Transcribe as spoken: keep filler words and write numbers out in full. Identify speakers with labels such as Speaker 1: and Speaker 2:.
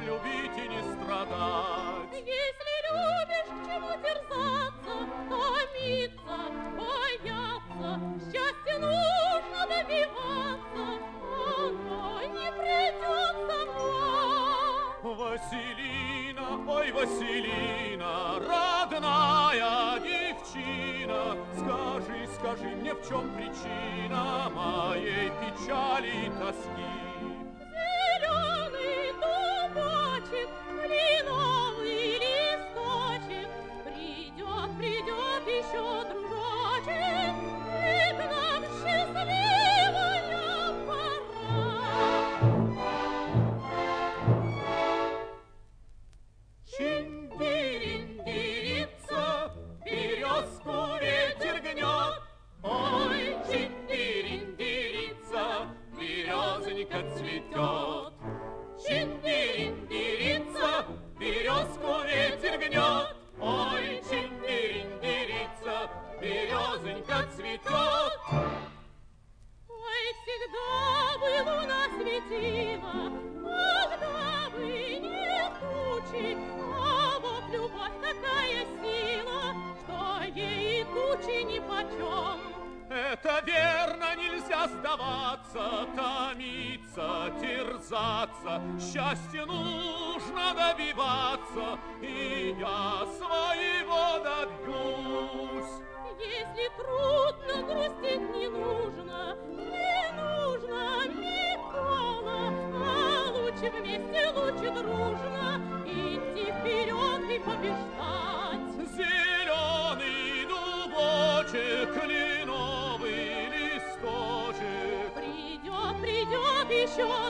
Speaker 1: любить и не страдать.
Speaker 2: Если любишь, к чему терзаться, томиться, бояться, счастья нужно добиваться, оно не придет само.
Speaker 1: Василина, ой, Василина, родная девчина, скажи, скажи мне, в чем причина моей печали и тоски?
Speaker 2: Зеленый дубочек, кленовый листочек, придет, придет еще дружочек, и к нам счастливая пора.
Speaker 1: Чиндириндирица, березку ветер гнет, ой, чиндириндирица, березонька цветет. Чиндириндирица, березку ветер гнет, ой, чиндириндирица, березонька цветет.
Speaker 2: Ой, всегда бы луна светила, когда бы не тучи, а вот любовь такая сила, что ей тучи нипочем.
Speaker 1: Это верно, нельзя сдаваться, томиться, терзаться. Счастье нужно добиваться, и я своего добьюсь.
Speaker 2: Если трудно, грустить не нужно, не нужно, Микола, а лучше вместе, лучше дружно идти вперед и побеждать.
Speaker 1: Зеленый дубочек, кленовый листочек,
Speaker 2: Придет, придет еще